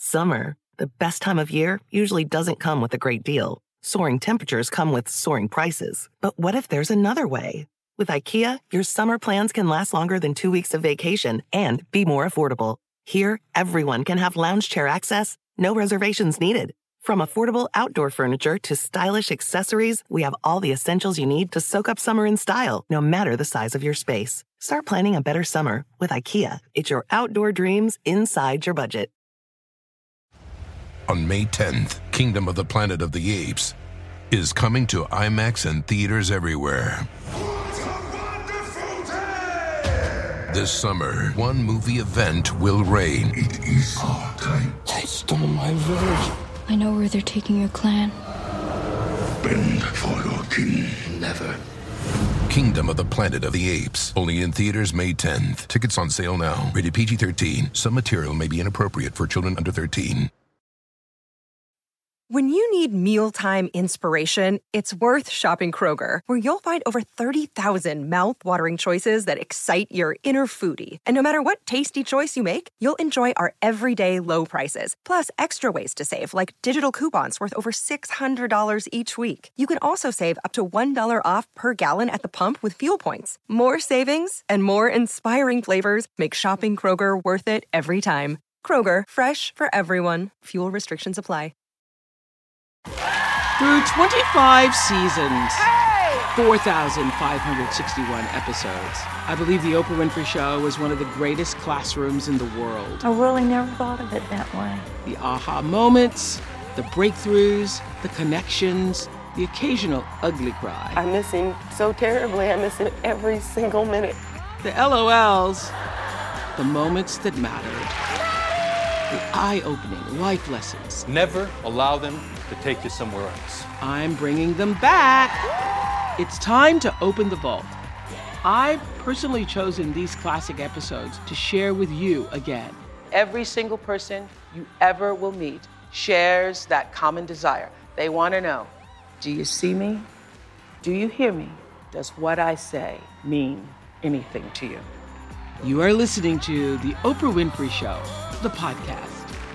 Summer, the best time of year, usually doesn't come with a great deal. Soaring temperatures come with soaring prices. But what if there's another way? With IKEA, your summer plans can last longer than 2 weeks of vacation and be more affordable. Here, everyone can have lounge chair access, no reservations needed. From affordable outdoor furniture to stylish accessories, we have all the essentials you need to soak up summer in style, no matter the size of your space. Start planning a better summer with IKEA. It's your outdoor dreams inside your budget. On May 10th, Kingdom of the Planet of the Apes is coming to IMAX and theaters everywhere. This summer, one movie event will reign. It is our time. They stole my village. I know where they're taking your clan. Bend for your king. Never. Kingdom of the Planet of the Apes. Only in theaters May 10th. Tickets on sale now. Rated PG-13. Some material may be inappropriate for children under 13. When you need mealtime inspiration, it's worth shopping Kroger, where you'll find over 30,000 mouth-watering choices that excite your inner foodie. And no matter what tasty choice you make, you'll enjoy our everyday low prices, plus extra ways to save, like digital coupons worth over $600 each week. You can also save up to $1 off per gallon at the pump with fuel points. More savings and more inspiring flavors make shopping Kroger worth it every time. Kroger, fresh for everyone. Fuel restrictions apply. Through 25 seasons, 4,561 episodes, I believe The Oprah Winfrey Show was one of the greatest classrooms in the world. I really never thought of it that way. The aha moments, the breakthroughs, the connections, the occasional ugly cry. I miss him so terribly. I miss him every single minute. The LOLs, the moments that mattered, the eye-opening life lessons. Never allow them to take you somewhere else. I'm bringing them back. It's time to open the vault. I've personally chosen these classic episodes to share with you again. Every single person you ever will meet shares that common desire. They want to know, do you see me? Do you hear me? Does what I say mean anything to you? You are listening to The Oprah Winfrey Show, the podcast.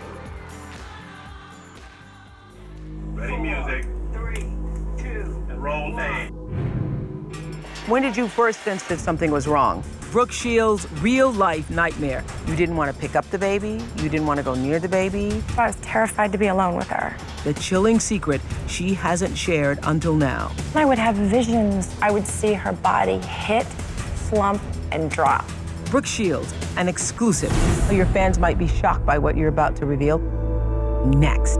Ready, music. 3, 2, and roll name. When did you first sense that something was wrong? Brooke Shields' real-life nightmare. You didn't want to pick up the baby. You didn't want to go near the baby. I was terrified to be alone with her. The chilling secret she hasn't shared until now. I would have visions. I would see her body hit, slump, and drop. Brooke Shields, an exclusive. Your fans might be shocked by what you're about to reveal. Next.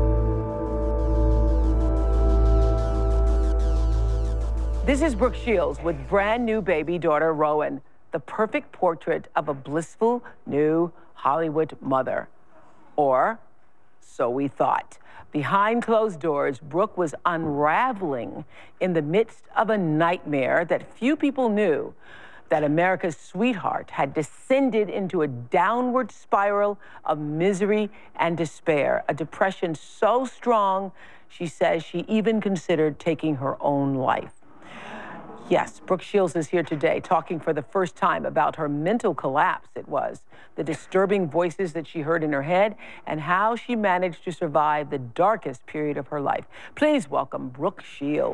This is Brooke Shields with brand new baby daughter, Rowan, the perfect portrait of a blissful new Hollywood mother. Or so we thought. Behind closed doors, Brooke was unraveling in the midst of a nightmare that few people knew, that America's sweetheart had descended into a downward spiral of misery and despair, a depression so strong, she says she even considered taking her own life. Yes, Brooke Shields is here today talking for the first time about her mental collapse it was, the disturbing voices that she heard in her head, and how she managed to survive the darkest period of her life. Please welcome Brooke Shields.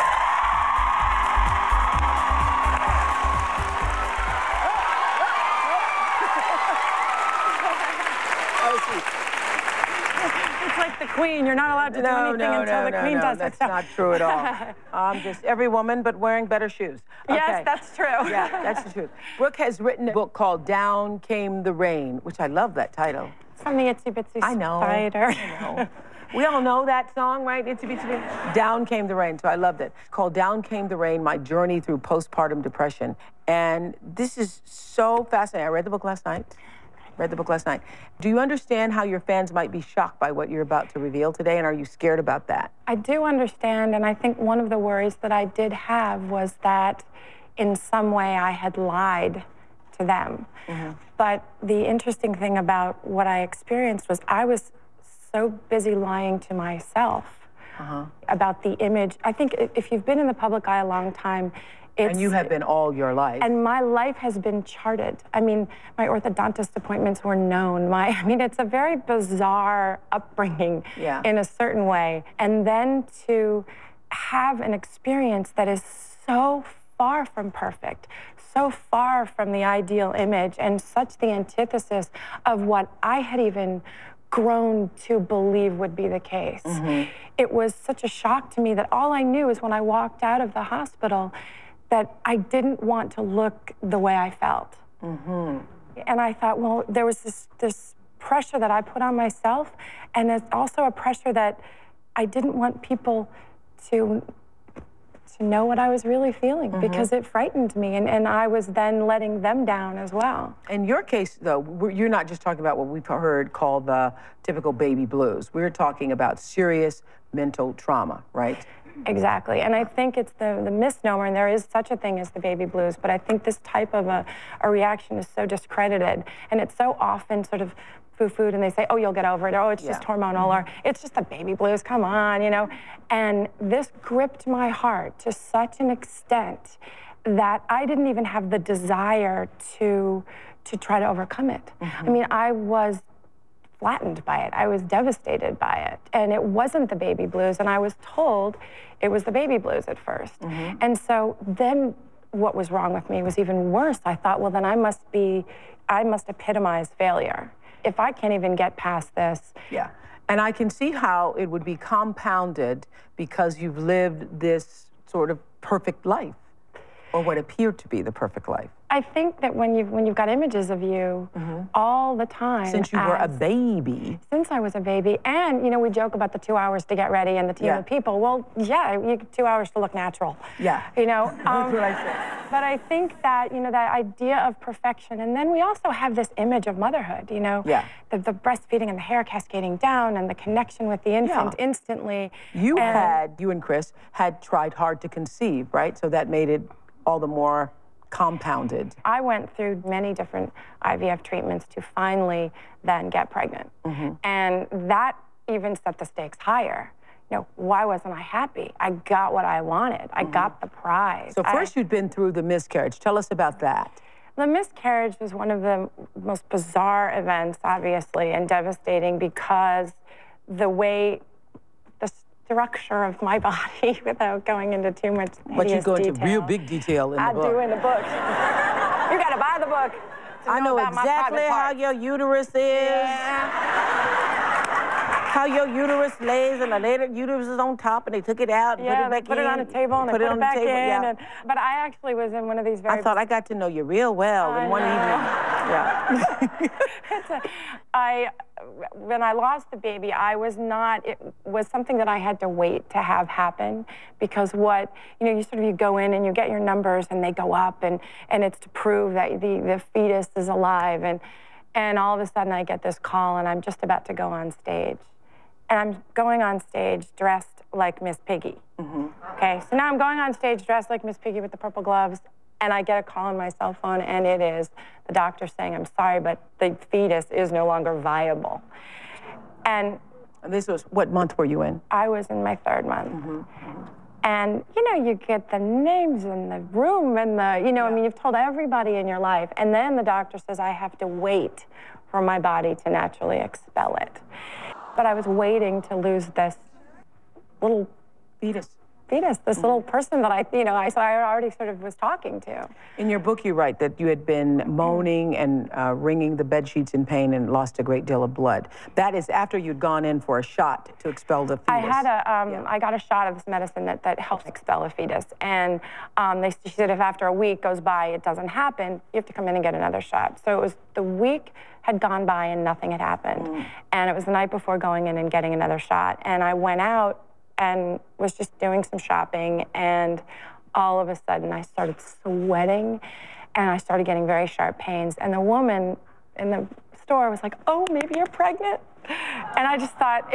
It's like the Queen. You're not allowed to do anything until the Queen does it. That's not true at all. I'm just every woman, but wearing better shoes. Okay. Yes, that's true. Yeah, that's the truth. Brooke has written a book called Down Came the Rain, which I love that title. From the Itsy Bitsy I know. Spider. I know. We all know that song, right? Itsy Bitsy. Down Came the Rain, so I loved it. It's called Down Came the Rain, My Journey Through Postpartum Depression. And this is so fascinating. I read the book last night. Do you understand how your fans might be shocked by what you're about to reveal today, and are you scared about that? I do understand, and I think one of the worries that I did have was that in some way I had lied to them. Mm-hmm. But the interesting thing about what I experienced was I was so busy lying to myself about the image. I think if you've been in the public eye a long time, And you have been all your life. And my life has been charted. I mean, my orthodontist appointments were known. I mean, it's a very bizarre upbringing in a certain way. And then to have an experience that is so far from perfect, so far from the ideal image, and such the antithesis of what I had even grown to believe would be the case. It was such a shock to me that all I knew is when I walked out of the hospital that I didn't want to look the way I felt. And I thought, well, there was this pressure that I put on myself, and there's also a pressure that I didn't want people to know what I was really feeling, because it frightened me, and I was then letting them down as well. In your case, though, you're not just talking about what we've heard called the typical baby blues. We're talking about serious mental trauma, right? Exactly, and I think it's the misnomer, and there is such a thing as the baby blues, but I think this type of a reaction is so discredited, and it's so often sort of foo-fooed, and they say, oh, you'll get over it, or oh, it's just hormonal, or it's just the baby blues, come on, you know? And this gripped my heart to such an extent that I didn't even have the desire to try to overcome it. I mean, I was flattened by it. I was devastated by it. And it wasn't the baby blues, and I was told it was the baby blues at first. And so then what was wrong with me was even worse. I thought, well, then I must epitomize failure if I can't even get past this. Yeah, and I can see how it would be compounded because you've lived this sort of perfect life, or what appeared to be the perfect life. I think that when you've got images of you all the time. Since you were a baby. Since I was a baby. And, you know, we joke about the 2 hours to get ready and the team of people. Well, yeah, you get 2 hours to look natural. Yeah. You know? That's what I said. But I think that, you know, that idea of perfection, and then we also have this image of motherhood, you know? Yeah. The breastfeeding and the hair cascading down and the connection with the infant instantly. You and Chris had tried hard to conceive, right? So that made it all the more compounded. I went through many different IVF treatments to finally then get pregnant. And that even set the stakes higher. You know, why wasn't I happy? I got what I wanted. I got the prize. So first you'd been through the miscarriage. Tell us about that. The miscarriage was one of the most bizarre events, obviously, and devastating because the way the structure of my body, without going into too much But you go detail. into real big detail in the book. I do in the book. You gotta buy the book. I know exactly how your uterus is. How your uterus lays, and the later uterus is on top, and they took it out and put it back in. Put it on a table and put it back in. But I actually was in one of these very... I thought I got to know you real well in one evening. When I lost the baby, it was something that I had to wait to have happen, because you go in and you get your numbers and they go up, and it's to prove that the fetus is alive, and all of a sudden I get this call and I'm just about to go on stage. And I'm going on stage dressed like Miss Piggy. Okay, so now I'm going on stage dressed like Miss Piggy with the purple gloves, and I get a call on my cell phone, and it is the doctor saying, I'm sorry, but the fetus is no longer viable. And this was, what month were you in? I was in my 3rd month. And, you know, you get the names in the room and I mean, you've told everybody in your life. And then the doctor says, I have to wait for my body to naturally expel it. But I was waiting to lose this little fetus, this little person that I already sort of was talking to. In your book, you write that you had been moaning and wringing the bed sheets in pain and lost a great deal of blood. That is after you'd gone in for a shot to expel the fetus. I got a shot of this medicine that helps expel a fetus. And she said if after a week goes by, it doesn't happen, you have to come in and get another shot. So it was the week had gone by and nothing had happened. And it was the night before going in and getting another shot. And I went out and was just doing some shopping, and all of a sudden I started sweating and I started getting very sharp pains. And the woman in the store was like, oh, maybe you're pregnant? And I just thought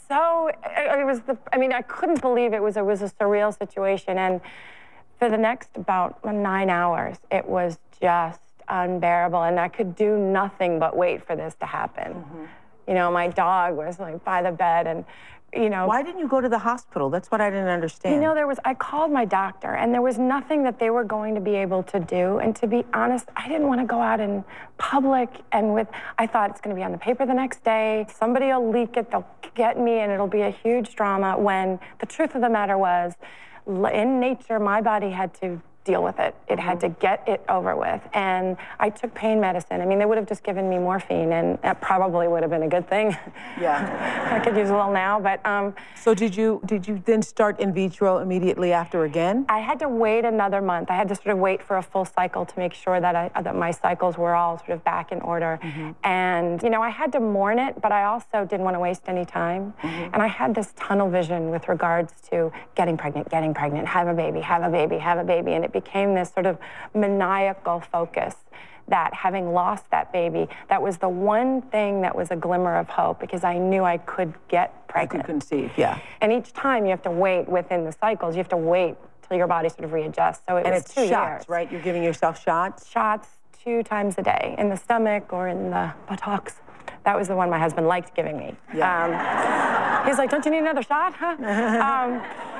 I couldn't believe it was a surreal situation. And for the next about 9 hours, it was just unbearable, and I could do nothing but wait for this to happen. You know, my dog was like by the bed and, you know. Why didn't you go to the hospital? That's what I didn't understand. You know, I called my doctor and there was nothing that they were going to be able to do. And to be honest, I didn't want to go out in public and I thought it's going to be on the paper the next day. Somebody will leak it, they'll get me, and it'll be a huge drama, when the truth of the matter was, in nature, my body had to deal with it. It had to get it over with. And I took pain medicine. I mean, they would have just given me morphine, and that probably would have been a good thing. Yeah. I could use a little now, but... So did you then start in vitro immediately after again? I had to wait another month. I had to sort of wait for a full cycle to make sure that that my cycles were all sort of back in order. And, you know, I had to mourn it, but I also didn't want to waste any time. And I had this tunnel vision with regards to getting pregnant, have a baby, have a baby, have a baby. And it became this sort of maniacal focus that having lost that baby, that was the one thing that was a glimmer of hope, because I knew I could get pregnant. You could conceive, yeah. And each time you have to wait within the cycles, you have to wait till your body sort of readjusts. So it was 2 years. Shots, right? You're giving yourself shots? Shots 2 times a day, in the stomach or in the buttocks. That was the one my husband liked giving me. Yeah. He's like, don't you need another shot, huh?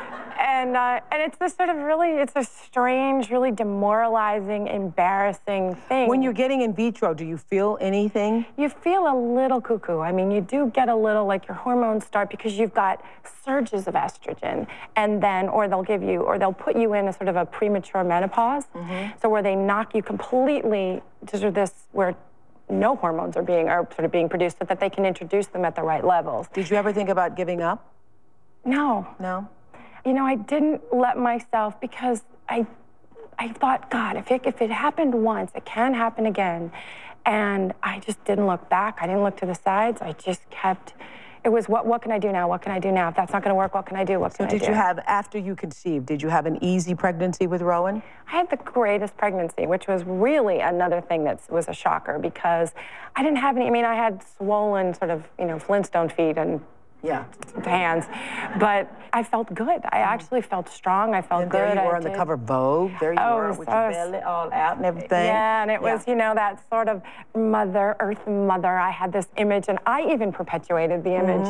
And it's this sort of it's a strange, really demoralizing, embarrassing thing. When you're getting in vitro, do you feel anything? You feel a little cuckoo. I mean, you do get a little, like your hormones start, because you've got surges of estrogen, and then, or they'll put you in a sort of a premature menopause, so where they knock you completely to sort of this, where no hormones are sort of being produced, so that they can introduce them at the right levels. Did you ever think about giving up? No. No? You know, I didn't let myself, because I thought, God, if it happened once, it can happen again. And I just didn't look back. I didn't look to the sides. I just kept, it was, what can I do now? What can I do now? If that's not going to work, what can I do? What can I do? So did you have, after you conceived, did you have an easy pregnancy with Rowan? I had the greatest pregnancy, which was really another thing that was a shocker, because I didn't have any, I mean, I had swollen sort of, you know, Flintstone feet and hands, but I felt good. I actually felt strong. I felt good. There you were on the cover of Vogue. There you were with your belly all out and everything. Yeah, and it was, you know, that sort of mother, earth mother. I had this image, and I even perpetuated the image.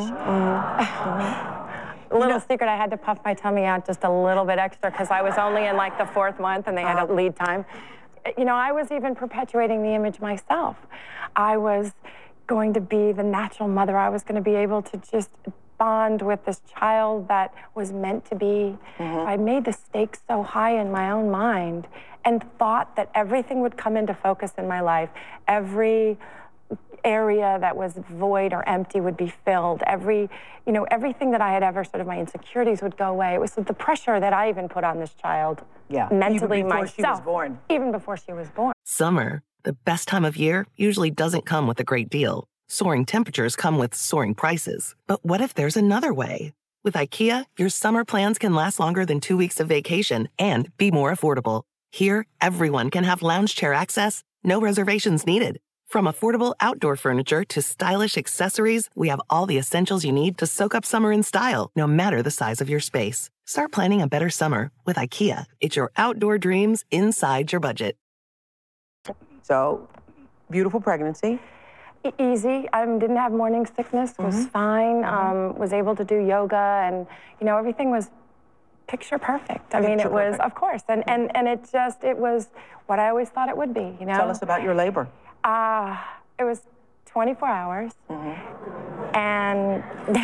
Little secret, I had to puff my tummy out just a little bit extra, because I was only in like the 4th month, and they had a lead time. You know, I was even perpetuating the image myself. I was going to be the natural mother. I was going to be able to just bond with this child that was meant to be. I made the stakes so high in my own mind, and thought that everything would come into focus in my life. Every area that was void or empty would be filled. Everything that I had ever sort of, my insecurities would go away. It was the pressure that I even put on this child. Mentally, even before myself. She was born. Even before she was born. Summer, the best time of year, usually doesn't come with a great deal. Soaring temperatures come with soaring prices. But what if there's another way? With IKEA, your summer plans can last longer than 2 weeks of vacation and be more affordable. Here, everyone can have lounge chair access, no reservations needed. From affordable outdoor furniture to stylish accessories, we have all the essentials you need to soak up summer in style, no matter the size of your space. Start planning a better summer with IKEA. It's your outdoor dreams inside your budget. So, beautiful pregnancy. Easy. Didn't have morning sickness. Was fine. Was able to do yoga, and everything was picture perfect. I mean, it was, of course, and it was what I always thought it would be. Tell us about your labor. It was 24 hours, and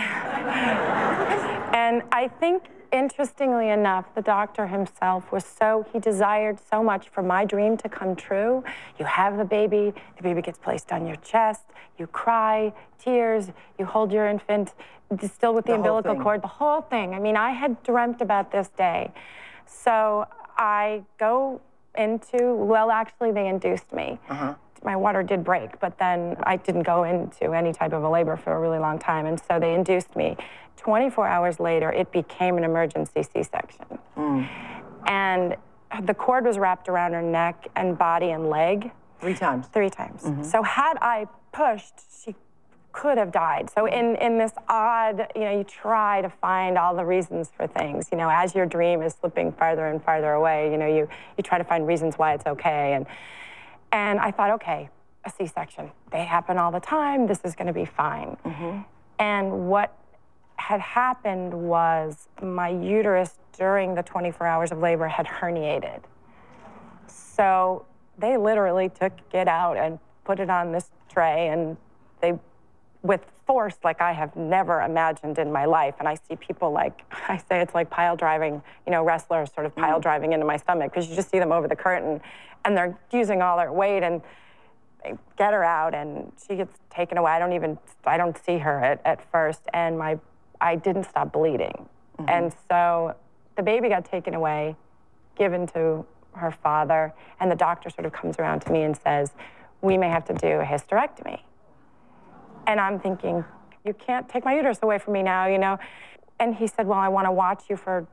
and I think, interestingly enough, the doctor himself he desired so much for my dream to come true. You have the baby gets placed on your chest, you cry, tears, you hold your infant still with the umbilical cord, the whole thing. I mean, I had dreamt about this day. So I go into, actually they induced me. My water did break, but then I didn't go into any type of a labor for a really long time, and so they induced me. 24 hours later, it became an emergency C-section. And the cord was wrapped around her neck and body and leg. 3 times? 3 times. So had I pushed, she could have died. So in this odd, you try to find all the reasons for things. As your dream is slipping farther and farther away, you try to find reasons why it's okay. And I thought, okay, a C-section. They happen all the time. This is going to be fine. And what had happened was my uterus during the 24 hours of labor had herniated. So they literally took it out and put it on this tray, and they, with force like I have never imagined in my life. And I see people like, I say it's like pile driving, you know, wrestlers sort of pile driving into my stomach, because you just see them over the curtain and they're using all their weight, and they get her out and she gets taken away. I don't see her at first, and I didn't stop bleeding. And so the baby got taken away, given to her father, and the doctor sort of comes around to me and says, we may have to do a hysterectomy. And I'm thinking, you can't take my uterus away from me now, you know? And he said, well, I want to watch you for,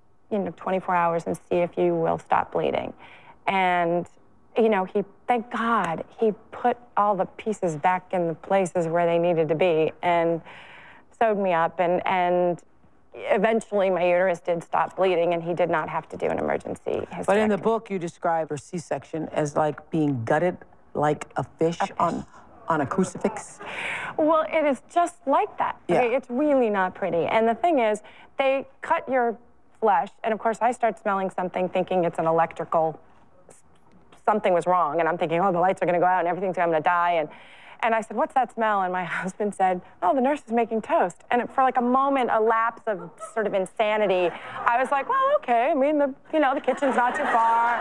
24 hours and see if you will stop bleeding. And, thank God, he put all the pieces back in the places where they needed to be and sewed me up. And eventually my uterus did stop bleeding, and he did not have to do an emergency hysterectomy. But in the book, you describe her C-section as like being gutted like a fish. On a crucifix? Well, it is just like that. Yeah. Okay, it's really not pretty. And the thing is, they cut your flesh, and of course I start smelling something, thinking it's an electrical, something was wrong, and I'm thinking, oh, the lights are gonna go out and everything's gonna die, and I said, what's that smell? And my husband said, oh, the nurse is making toast. And for like a moment, a lapse of sort of insanity, I was like, well, okay, I mean, the kitchen's not too far.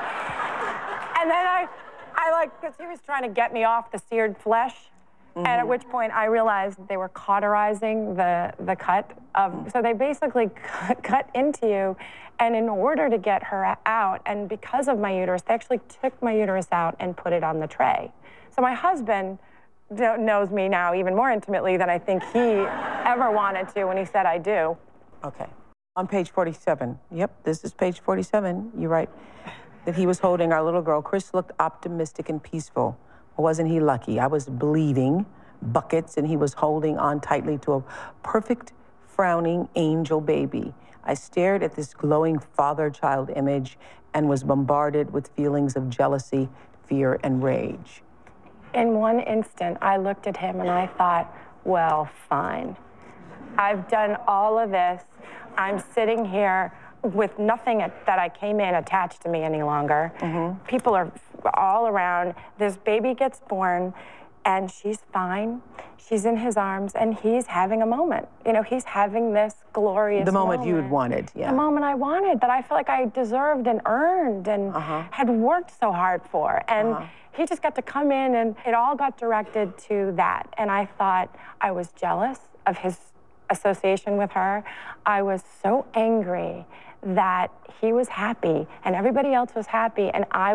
And then I because he was trying to get me off the seared flesh, and at which point I realized they were cauterizing the cut. So they basically cut into you, and in order to get her out, and because of my uterus, they actually took my uterus out and put it on the tray. So my husband knows me now even more intimately than I think he ever wanted to when he said I do. Okay. On page 47, yep, this is page 47, you write that he was holding our little girl. Chris looked optimistic and peaceful. Wasn't he lucky? I was bleeding buckets, and he was holding on tightly to a perfect, frowning angel baby. I stared at this glowing father-child image and was bombarded with feelings of jealousy, fear, and rage. In one instant, I looked at him and I thought, well, fine. I've done all of this. I'm sitting here with nothing that I came in attached to me any longer. People are all around. This baby gets born, and she's fine. She's in his arms, and he's having a moment. He's having this glorious The moment you had wanted, yeah. The moment I wanted, that I felt like I deserved and earned and had worked so hard for. And he just got to come in, and it all got directed to that. And I thought I was jealous of his association with her. I was so angry that he was happy and everybody else was happy, and I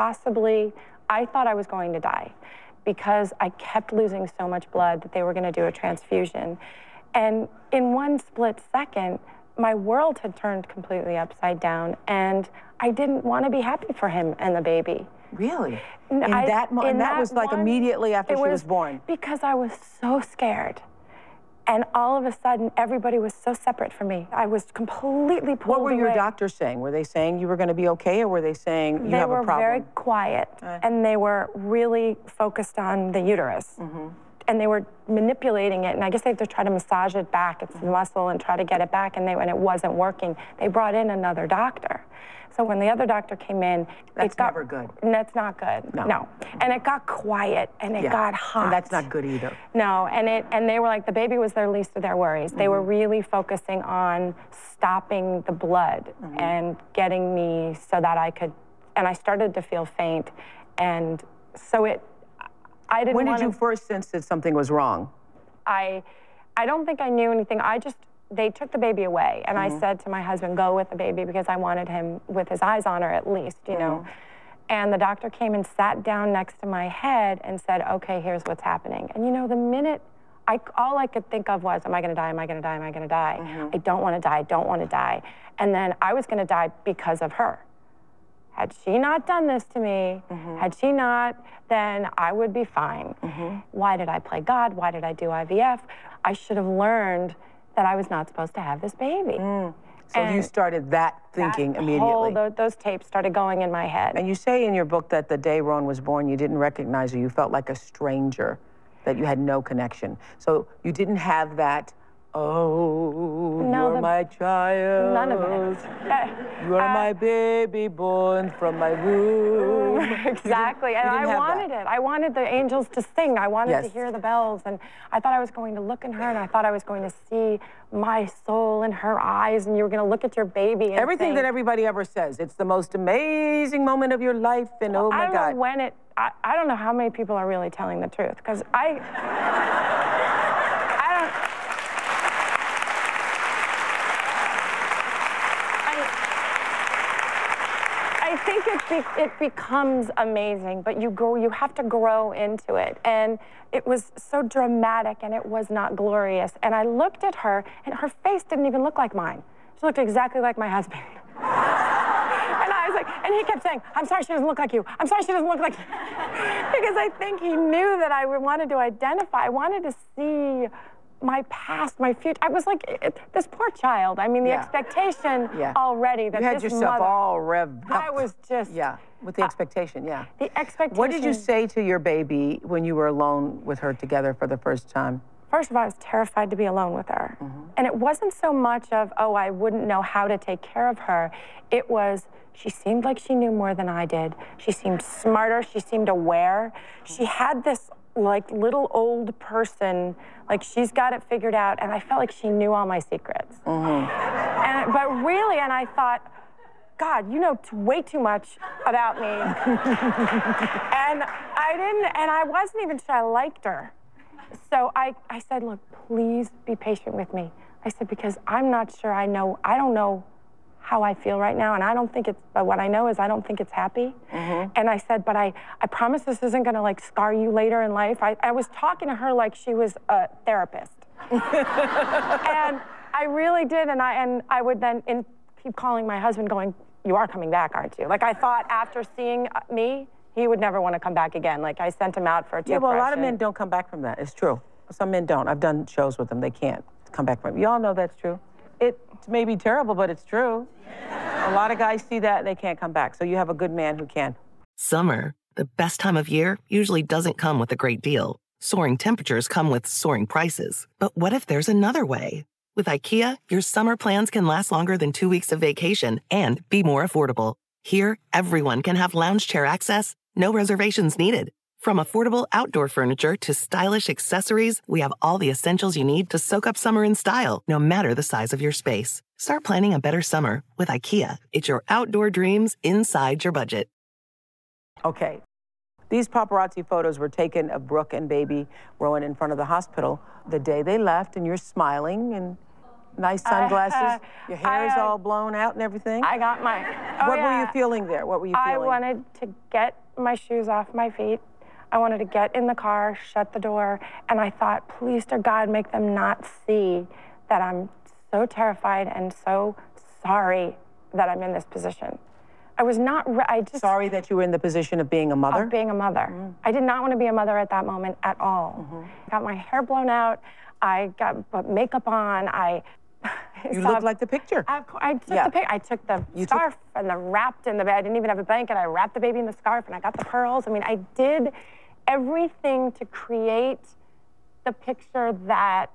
thought I was going to die because I kept losing so much blood that they were going to do a transfusion. And in one split second, my world had turned completely upside down, and I didn't want to be happy for him and the baby. Really? And that was like immediately after she was born? Because I was so scared. And all of a sudden, everybody was so separate from me. I was completely pulled away. What were your doctors saying? Were they saying you were going to be okay, or were they saying you have a problem? They were very quiet, and they were really focused on the uterus. And they were manipulating it, and I guess they had to try to massage it back, its muscle, and try to get it back, and when it wasn't working, they brought in another doctor. So when the other doctor came in, that's never good. That's not good. No. And it got quiet, and it got hot. And that's not good either. No, and they were like, the baby was their least of their worries. They were really focusing on stopping the blood and getting me so that I could, and I started to feel faint, and so I didn't. When did you first sense that something was wrong? I don't think I knew anything. They took the baby away, and I said to my husband, go with the baby, because I wanted him with his eyes on her at least, know. And the doctor came and sat down next to my head and said, okay, here's what's happening. And the minute, all I could think of was, am I gonna die, am I gonna die, am I gonna die? I don't wanna die, I don't wanna die. And then I was gonna die because of her. Had she not done this to me, had she not, then I would be fine. Why did I play God? Why did I do IVF? I should have learned that I was not supposed to have this baby. So you started that thinking immediately. Those tapes started going in my head. And you say in your book that the day Rowan was born, you didn't recognize her. You felt like a stranger, that you had no connection. So you didn't have that, you're my child. None of it. You're my baby born from my womb. Exactly, and I wanted it. I wanted the angels to sing. I wanted to hear the bells, and I thought I was going to look in her, and I thought I was going to see my soul in her eyes, and you were going to look at your baby and everything that everybody ever says. It's the most amazing moment of your life, and oh my God. I don't know when I don't know how many people are really telling the truth, because I think it becomes amazing, but you have to grow into it. And it was so dramatic, and it was not glorious. And I looked at her, and her face didn't even look like mine. She looked exactly like my husband. And I was like, and he kept saying, I'm sorry she doesn't look like you. I'm sorry she doesn't look like you. Because I think he knew that I wanted to identify. I wanted to see my past, my future. I was like, this poor child. I mean, the expectation already that you had this yourself mother, all revved up. I was just... with the expectation, The expectation... What did you say to your baby when you were alone with her together for the first time? First of all, I was terrified to be alone with her. And it wasn't so much of, I wouldn't know how to take care of her. It was, she seemed like she knew more than I did. She seemed smarter. She seemed aware. She had this, like, little old person, like, she's got it figured out, and I felt like she knew all my secrets. But really, and I thought, God, you know way too much about me. And I wasn't even sure I liked her. So I said, look, please be patient with me. I said, because I'm not sure I don't know how I feel right now, and I don't think but what I know is I don't think it's happy. And I said, but I promise this isn't gonna like scar you later in life. I was talking to her like she was a therapist. And I really did, and I would then keep calling my husband going, you are coming back, aren't you? Like, I thought after seeing me, he would never want to come back again. Like, I sent him out for a toothbrush. Yeah, well, a lot of men don't come back from that. It's true. Some men don't. I've done shows with them. They can't come back from it. You all know that's true. It may be terrible, but it's true. A lot of guys see that, and they can't come back. So you have a good man who can. Summer, the best time of year, usually doesn't come with a great deal. Soaring temperatures come with soaring prices. But what if there's another way? With IKEA, your summer plans can last longer than 2 weeks of vacation and be more affordable. Here, everyone can have lounge chair access, no reservations needed. From affordable outdoor furniture to stylish accessories, we have all the essentials you need to soak up summer in style, no matter the size of your space. Start planning a better summer with IKEA. It's your outdoor dreams inside your budget. Okay. These paparazzi photos were taken of Brooke and baby Rowan in front of the hospital the day they left, and you're smiling and nice sunglasses. Your hair is all blown out and everything. I got my... What were you feeling there? What were you feeling? I wanted to get my shoes off my feet. I wanted to get in the car, shut the door, and I thought, please to God, make them not see that I'm so terrified and so sorry that I'm in this position. I was not... Sorry that you were in the position of being a mother? Of being a mother. I did not want to be a mother at that moment at all. I got my hair blown out. I got makeup on. You look like the picture. I took the picture. I took the scarf and the wrapped in the bed. I didn't even have a blanket. I wrapped the baby in the scarf, and I got the pearls. I mean, I did everything to create the picture that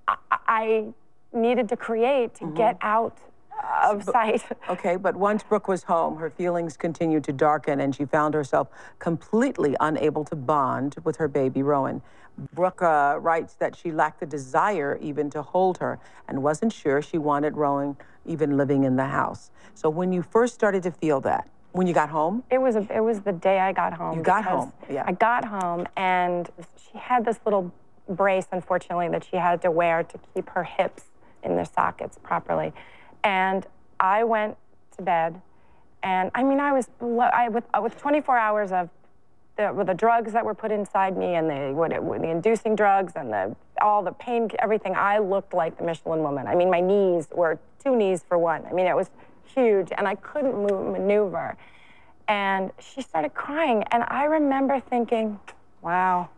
I needed to create to get out of sight. Okay, but once Brooke was home, her feelings continued to darken, and she found herself completely unable to bond with her baby, Rowan. Brooke writes that she lacked the desire even to hold her and wasn't sure she wanted Rowan even living in the house. So when you first started to feel that, when you got home? It was the day I got home. You got home, yeah. I got home, and she had this little brace, unfortunately, that she had to wear to keep her hips in their sockets properly. And I went to bed, and I mean, with 24 hours of the drugs that were put inside me, and the inducing drugs, and all the pain, everything, I looked like the Michelin woman. I mean, my knees were 2 knees for 1. I mean, it was huge, and I couldn't maneuver. And she started crying, and I remember thinking, wow,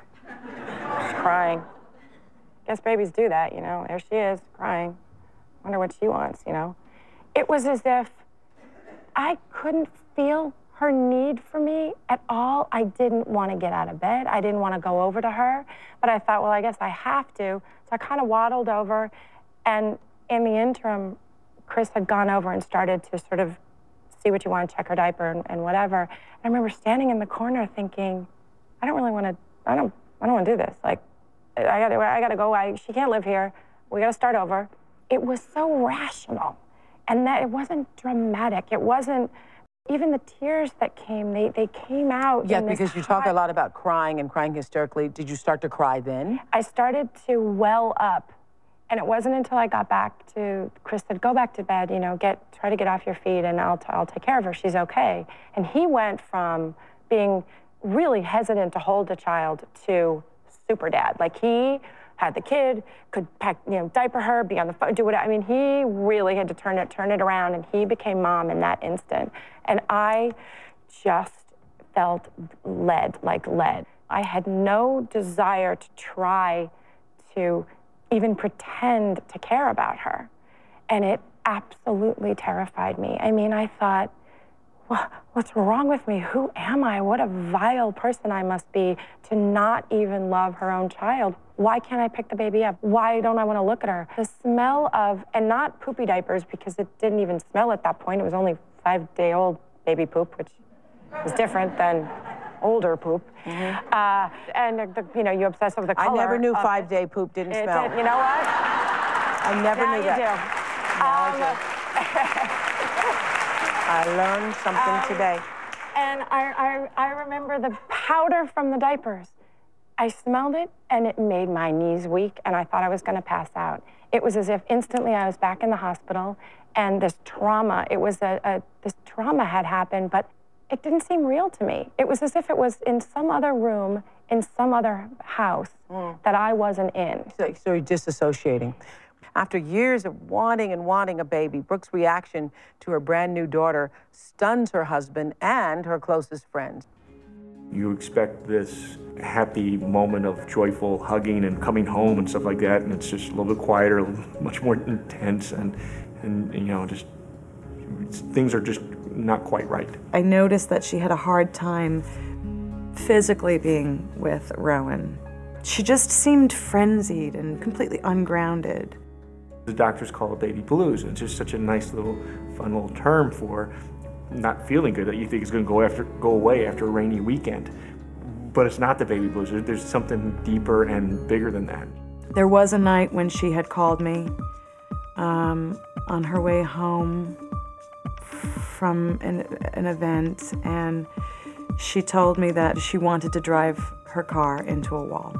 crying. Guess babies do that, you know. There she is, crying. Wonder what she wants, you know. it was as if I couldn't feel her need for me at all. I didn't want to get out of bed. I didn't want to go over to her. But I thought, well, I guess I have to. So I kind of waddled over. And in the interim, Chris had gone over and started to sort of see what you want, check her diaper and whatever. And I remember standing in the corner thinking, I don't really want to, I don't want to do this. Like, I gotta go. She can't live here. We gotta start over. It was so rational. And that it wasn't dramatic. It wasn't, even the tears that came, they came out. Yeah, because you talk a lot about crying and crying hysterically. Did you start to cry then? I started to well up. And it wasn't until I got back to, Chris said, go back to bed, you know, try to get off your feet and I'll take care of her, she's okay. And he went from being really hesitant to hold a child to super dad. Like, he had the kid, could pack, you know, diaper her, be on the phone, do whatever. I mean, he really had to turn it around, and he became mom in that instant. And I just felt lead, like lead. I had no desire to try to even pretend to care about her. And it absolutely terrified me. I mean, I thought, what's wrong with me? Who am I? What a vile person I must be to not even love her own child. Why can't I pick the baby up? Why don't I want to look at her? The smell of, and not poopy diapers, because it didn't even smell at that point. It was only 5-day-old baby poop, which was different than older poop. And, you know, you obsess over the color. I never knew 5-day poop didn't smell. You know what? I never knew that. Now you do. I learned something today. And I remember the powder from the diapers. I smelled it, and it made my knees weak, and I thought I was going to pass out. It was as if instantly I was back in the hospital, and this trauma, it was this trauma had happened, but it didn't seem real to me. It was as if it was in some other room, in some other house that I wasn't in. So you're disassociating. After years of wanting a baby, Brooke's reaction to her brand new daughter stuns her husband and her closest friends. You expect this happy moment of joyful hugging and coming home and stuff like that, and it's just a little bit quieter, much more intense, and you know, just things are just not quite right. I noticed that she had a hard time physically being with Rowan. She just seemed frenzied and completely ungrounded. The doctors call it baby blues, and it's just such a nice little, fun little term for not feeling good that you think is going to go away after a rainy weekend. But it's not the baby blues. There's something deeper and bigger than that. There was a night when she had called me on her way home from an event, and she told me that she wanted to drive her car into a wall.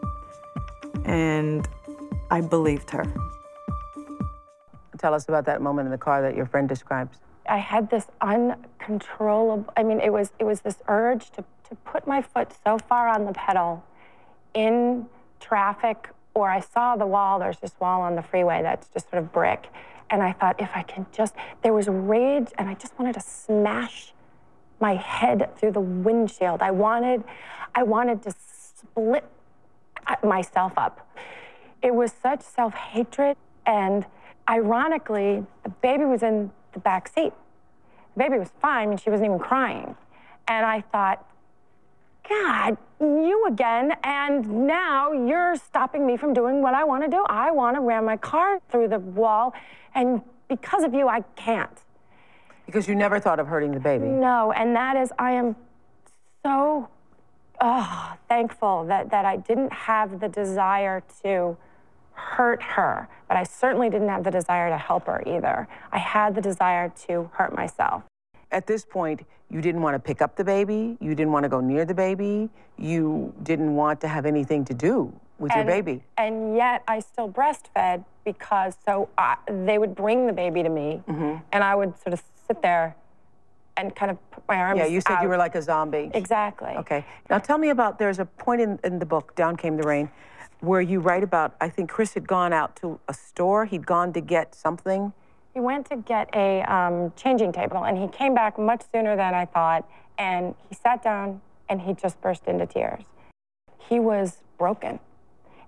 And I believed her. Tell us about that moment in the car that your friend describes. I had this uncontrollable, I mean, it was this urge to put my foot so far on the pedal in traffic, or I saw the wall, there's this wall on the freeway that's just sort of brick. And I thought, if I can just, there was rage, and I just wanted to smash my head through the windshield. I wanted to split myself up. It was such self-hatred, and ironically, the baby was in the back seat. The baby was fine, and she wasn't even crying. And I thought, God, you again, and now you're stopping me from doing what I want to do. I want to ram my car through the wall, and because of you, I can't. Because you never thought of hurting the baby. No, and that is, I am so thankful that I didn't have the desire to hurt her, but I certainly didn't have the desire to help her either. I had the desire to hurt myself. At this point, you didn't want to pick up the baby, you didn't want to go near the baby, you didn't want to have anything to do with your baby. And yet I still breastfed because they would bring the baby to me, and I would sort of sit there and kind of put my arms out. Yeah, you said you were like a zombie. Exactly. Okay. Now tell me about, there's a point in the book, Down Came the Rain, where you write about, I think Chris had gone out to a store, he'd gone to get something. He went to get a changing table, and he came back much sooner than I thought, and he sat down, and he just burst into tears. He was broken,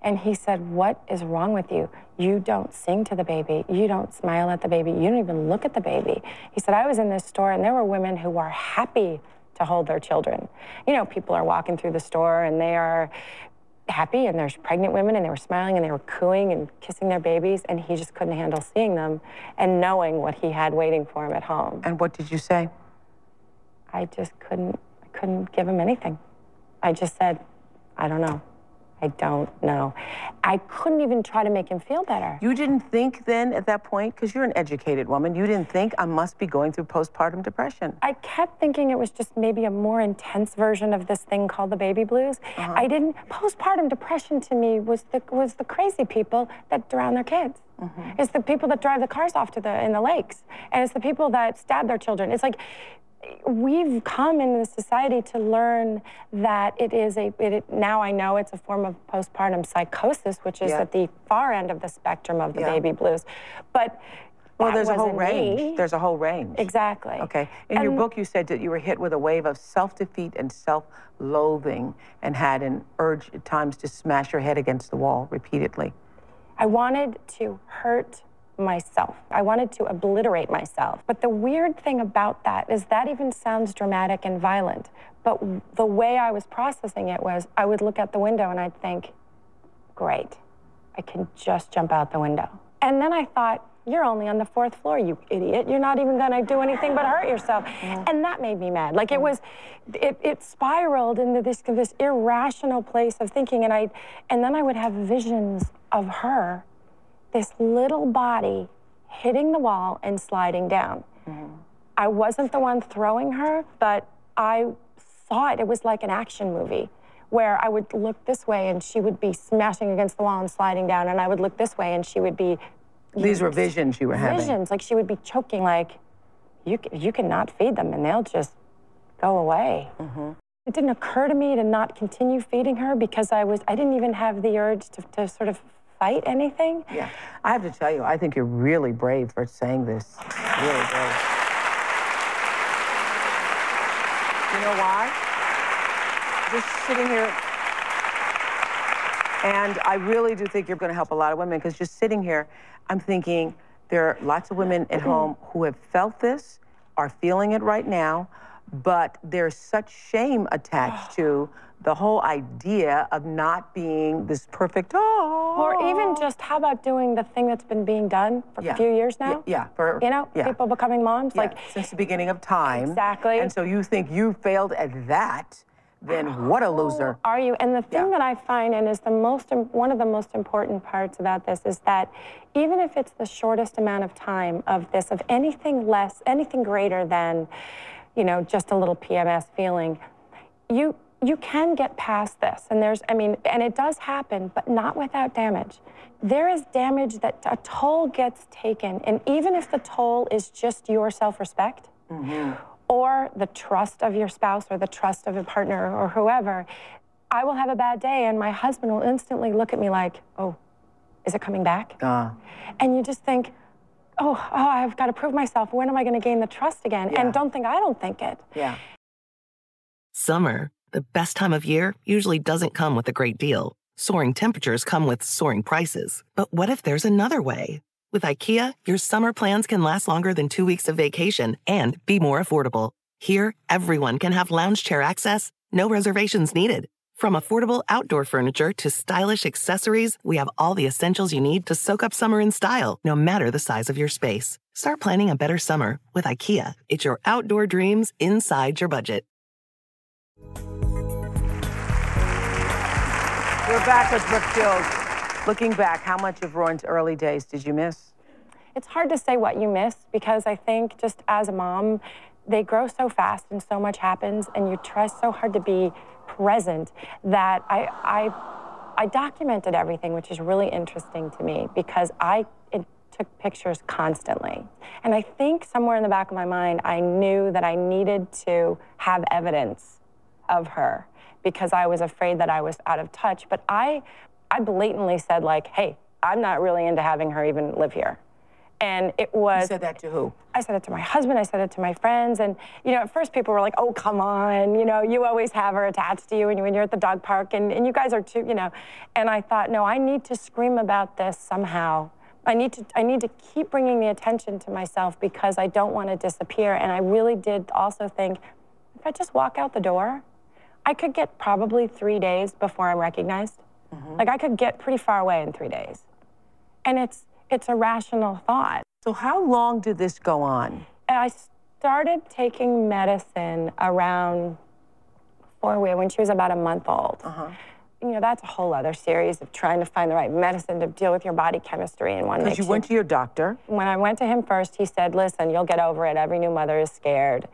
And he said, what is wrong with you? You don't sing to the baby. You don't smile at the baby. You don't even look at the baby. He said, I was in this store and there were women who are happy to hold their children. You know, people are walking through the store and they are happy, and there's pregnant women and they were smiling and they were cooing and kissing their babies, and he just couldn't handle seeing them and knowing what he had waiting for him at home. And what did you say? I just couldn't give him anything. I just said, I don't know. I don't know. I couldn't even try to make him feel better. You didn't think then at that point, because you're an educated woman, you didn't think I must be going through postpartum depression? I kept thinking it was just maybe a more intense version of this thing called the baby blues. I didn't, postpartum depression to me was the crazy people that drown their kids. It's the people that drive the cars off in the lakes. And it's the people that stab their children. It's like, we've come in this society to learn that now I know it's a form of postpartum psychosis, which is at the far end of the spectrum of the baby blues. But there's a whole range. There's a whole range. Exactly. Okay. In your book, you said that you were hit with a wave of self-defeat and self-loathing and had an urge at times to smash your head against the wall repeatedly. I wanted to hurt myself. I wanted to obliterate myself. But the weird thing about that is that even sounds dramatic and violent. But the way I was processing it was I would look out the window and I'd think, great, I can just jump out the window. And then I thought, you're only on the 4th floor, you idiot. You're not even gonna do anything but hurt yourself. And that made me mad. Like it spiraled into this irrational place of thinking, and then I would have visions of her, this little body hitting the wall and sliding down. I wasn't the one throwing her, but I saw it. It was like an action movie where I would look this way and she would be smashing against the wall and sliding down, and I would look this way and she would be... These were visions you were having. Visions, like she would be choking, like, you cannot feed them and they'll just go away. It didn't occur to me to not continue feeding her because I didn't even have the urge to sort of fight anything. Yeah, I have to tell you, I think you're really brave for saying this. Really brave. You know why? Just sitting here, and I really do think you're going to help a lot of women, because just sitting here, I'm thinking there are lots of women at home who have felt this, are feeling it right now, but there's such shame attached to the whole idea of not being this perfect, Or even just, how about doing the thing that's been being done for a few years now? People becoming moms. Like since the beginning of time. Exactly. And so you think you failed at that, then what a loser. Are you? And the thing that I find, and is one of the most important parts about this, is that even if it's the shortest amount of time of anything greater than, just a little PMS feeling, you can get past this. And and it does happen, but not without damage. There is damage that a toll gets taken, and even if the toll is just your self-respect, or the trust of your spouse, or the trust of a partner, or whoever, I will have a bad day and my husband will instantly look at me like, oh, is it coming back? And you just think, oh, I've got to prove myself. When am I going to gain the trust again? And don't think I don't think it. Summer, the best time of year, usually doesn't come with a great deal. Soaring temperatures come with soaring prices. But what if there's another way? With IKEA, your summer plans can last longer than 2 weeks of vacation and be more affordable. Here, everyone can have lounge chair access, no reservations needed. From affordable outdoor furniture to stylish accessories, we have all the essentials you need to soak up summer in style, no matter the size of your space. Start planning a better summer with IKEA. It's your outdoor dreams inside your budget. We're back with Brooke Shields. Looking back, how much of Rowan's early days did you miss? It's hard to say what you miss, because I think just as a mom, they grow so fast and so much happens, and you try so hard to be present that I documented everything, which is really interesting to me, because I took pictures constantly. And I think somewhere in the back of my mind, I knew that I needed to have evidence of her, because I was afraid that I was out of touch. But I blatantly said, like, hey, I'm not really into having her even live here. And it was... You said that to who? I said it to my husband, I said it to my friends, and, you know, at first people were like, oh, come on, you know, you always have her attached to you when you're at the dog park, and you guys are too, you know. And I thought, no, I need to scream about this somehow. I need to keep bringing the attention to myself because I don't want to disappear. And I really did also think, if I just walk out the door, I could get probably 3 days before I'm recognized. Like, I could get pretty far away in 3 days. And it's a rational thought. So how long did this go on? I started taking medicine around when she was about a month old. You know, that's a whole other series of trying to find the right medicine to deal with your body chemistry in one. Because you went to your doctor. When I went to him first, he said, listen, you'll get over it. Every new mother is scared.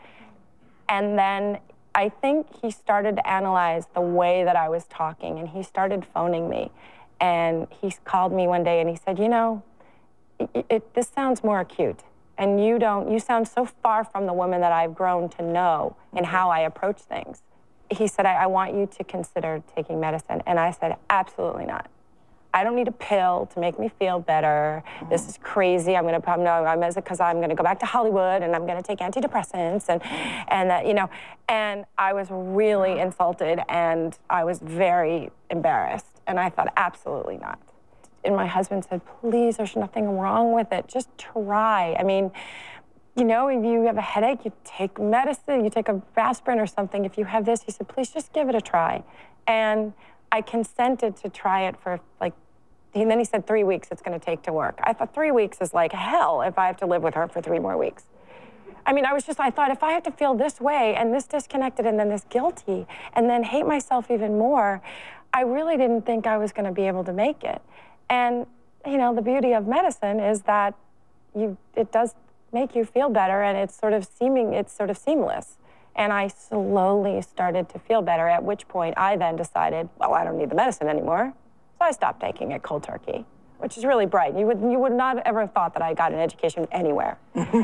And then I think he started to analyze the way that I was talking, and he started phoning me. And he called me one day and he said, you know, this sounds more acute. And you sound so far from the woman that I've grown to know in how I approach things. He said, I want you to consider taking medicine. And I said, absolutely not. I don't need a pill to make me feel better. This is crazy. Because I'm gonna go back to Hollywood and I'm gonna take antidepressants and that, you know. And I was really insulted and I was very embarrassed. And I thought, absolutely not. And my husband said, please, there's nothing wrong with it. Just try. I mean, you know, if you have a headache, you take medicine, you take a aspirin or something. If you have this, he said, please just give it a try. And I consented to try it for and then he said 3 weeks it's gonna take to work. I thought 3 weeks is like hell if I have to live with her for 3 more weeks. I mean, I thought if I have to feel this way and this disconnected and then this guilty and then hate myself even more, I really didn't think I was gonna be able to make it. And, you know, the beauty of medicine is that it does make you feel better and it's sort of seamless. And I slowly started to feel better, at which point I then decided, well, I don't need the medicine anymore. So I stopped taking it cold turkey, which is really bright. You would not ever have thought that I got an education anywhere.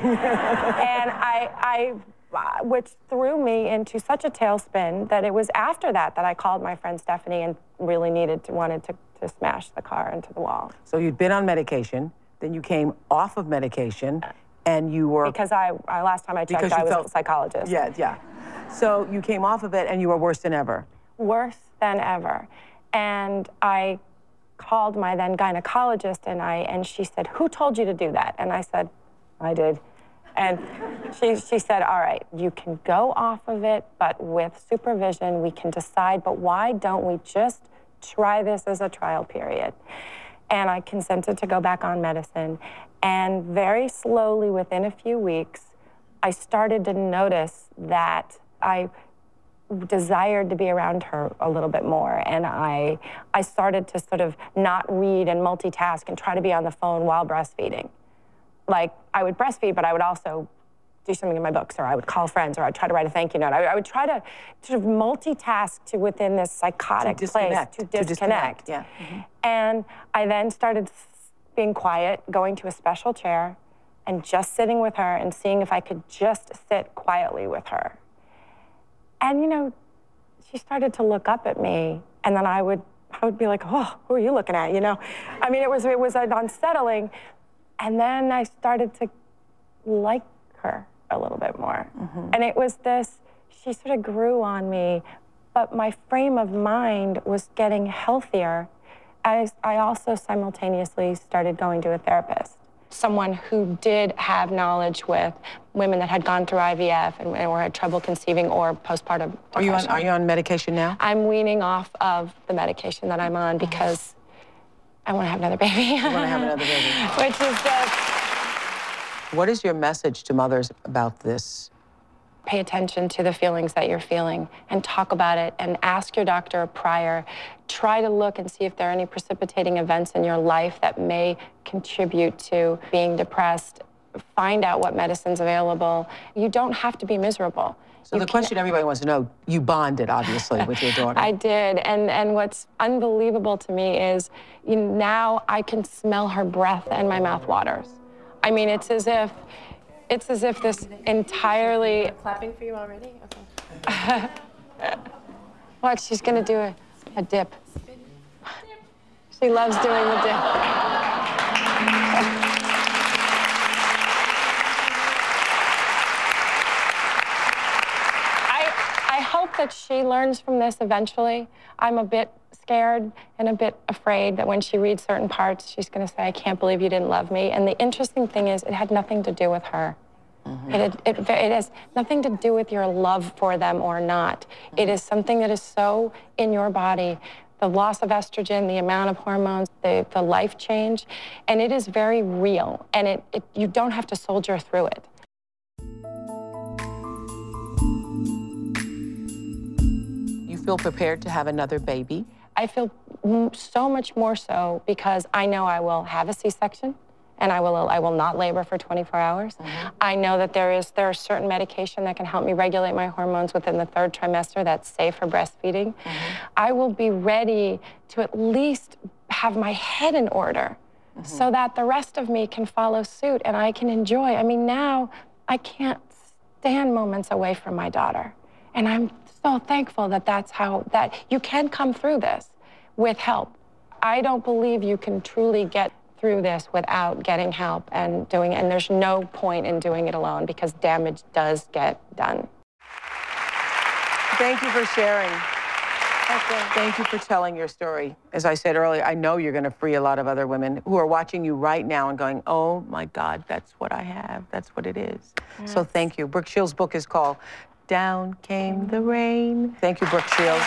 And which threw me into such a tailspin that it was after that I called my friend Stephanie and really wanted to smash the car into the wall. So you'd been on medication, then you came off of medication, and you were... Because last time I checked, I was a psychologist. Yeah. So you came off of it, and you were worse than ever. Worse than ever. And I called my then gynecologist, and she said, who told you to do that? And I said, I did. And she said, all right, you can go off of it, but with supervision, we can decide, but why don't we just try this as a trial period? And I consented to go back on medicine. And very slowly, within a few weeks, I started to notice that I desired to be around her a little bit more. And I started to sort of not read and multitask and try to be on the phone while breastfeeding. Like, I would breastfeed, but I would also do something in my books, or I would call friends, or I'd try to write a thank you note. I would try to sort of multitask within this psychotic place to disconnect. Yeah. And I then started being quiet, going to a special chair, and just sitting with her and seeing if I could just sit quietly with her. And, you know, she started to look up at me, and then I would be like, oh, who are you looking at, you know? I mean, it was unsettling. And then I started to like her a little bit more. And it was she sort of grew on me, but my frame of mind was getting healthier as I also simultaneously started going to a therapist. Someone who did have knowledge with women that had gone through IVF or had trouble conceiving or postpartum depression. Are you on medication now? I'm weaning off of the medication that I'm on because I want to have another baby. You want to have another baby. Which is What is your message to mothers about this? Pay attention to the feelings that you're feeling and talk about it and ask your doctor prior. Try to look and see if there are any precipitating events in your life that may contribute to being depressed. Find out what medicine's available. You don't have to be miserable. So the question everybody wants to know, you bonded, obviously, with your daughter. I did, and what's unbelievable to me is now I can smell her breath and my mouth waters. I mean, it's as if this entirely... Clapping for you already? Okay. What, she's gonna do a dip. She loves doing the dip. she learns from this eventually. I'm a bit scared and a bit afraid that when she reads certain parts, she's going to say, I can't believe you didn't love me. And the interesting thing is, it had nothing to do with her. It has nothing to do with your love for them or not. It is something that is so in your body, the loss of estrogen, the amount of hormones, the life change, and it is very real, and you don't have to soldier through it. You feel prepared to have another baby? I feel so much more so because I know I will have a C-section. And I will not labor for 24 hours. I know that there is certain medication that can help me regulate my hormones within the 3rd trimester that's safe for breastfeeding. I will be ready to at least have my head in order so that the rest of me can follow suit and I can enjoy. I mean, now I can't stand moments away from my daughter. And I'm so thankful that you can come through this with help. I don't believe you can truly get through this without getting help and doing it. And there's no point in doing it alone because damage does get done. Thank you for sharing. Thank you for telling your story. As I said earlier, I know you're going to free a lot of other women who are watching you right now and going, oh my God, that's what I have. That's what it is. Yes. So thank you. Brooke Shields' book is called Down Came the Rain. Thank you, Brooke Shields.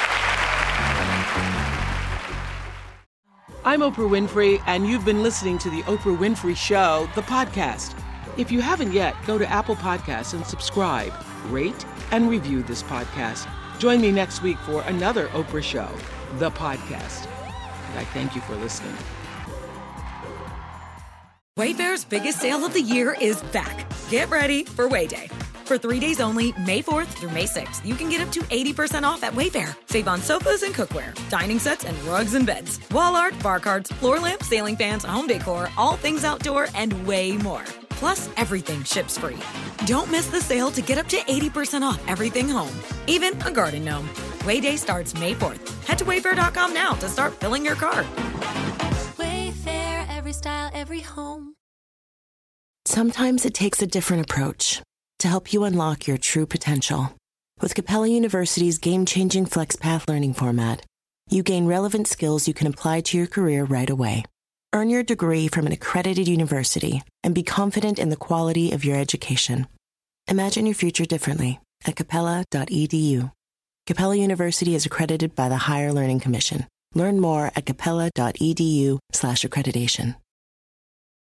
I'm Oprah Winfrey, and you've been listening to The Oprah Winfrey Show, the podcast. If you haven't yet, go to Apple Podcasts and subscribe, rate, and review this podcast. Join me next week for another Oprah Show, the podcast. And I thank you for listening. Wayfair's biggest sale of the year is back. Get ready for Wayday. For 3 days only, May 4th through May 6th, you can get up to 80% off at Wayfair. Save on sofas and cookware, dining sets and rugs and beds, wall art, bar cards, floor lamps, ceiling fans, home decor, all things outdoor, and way more. Plus, everything ships free. Don't miss the sale to get up to 80% off everything home, even a garden gnome. Wayday starts May 4th. Head to wayfair.com now to start filling your cart. Wayfair, every style, every home. Sometimes it takes a different approach to help you unlock your true potential. With Capella University's game-changing FlexPath learning format, you gain relevant skills you can apply to your career right away. Earn your degree from an accredited university and be confident in the quality of your education. Imagine your future differently at capella.edu. Capella University is accredited by the Higher Learning Commission. Learn more at capella.edu/accreditation.